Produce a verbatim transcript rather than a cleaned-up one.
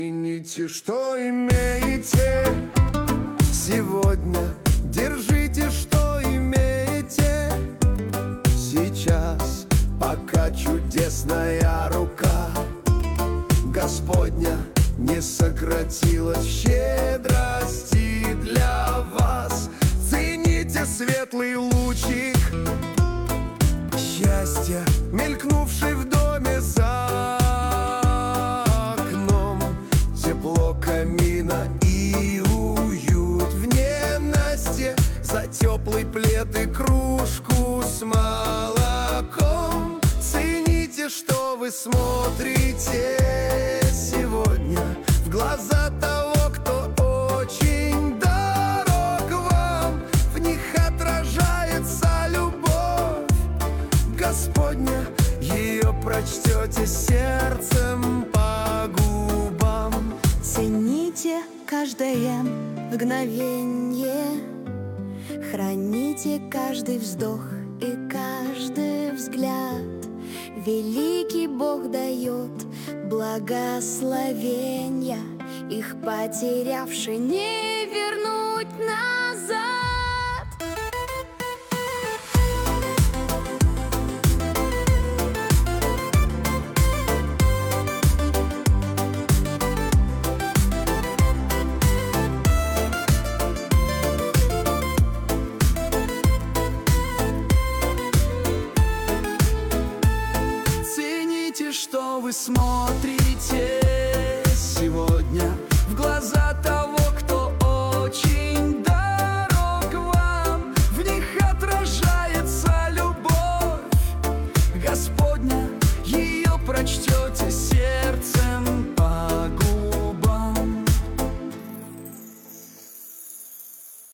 Цените, что имеете сегодня, держите, что имеете сейчас, пока чудесная рука Господня не сократилась щедрости для вас. Цените светлый лучик счастья, мелькнувший в доме за окном, тепло камина и уют в ненастье, за теплый плед и кружку с молоком. Цените, что вы смотрите сегодня в глаза того, кто очень дорог вам. В них отражается любовь Господня, ее прочтете сердцем по губам. Цените каждое мгновенье, храните каждый вздох и каждый взгляд. Великий Бог дает благословения, их потерявший не вернуть назад.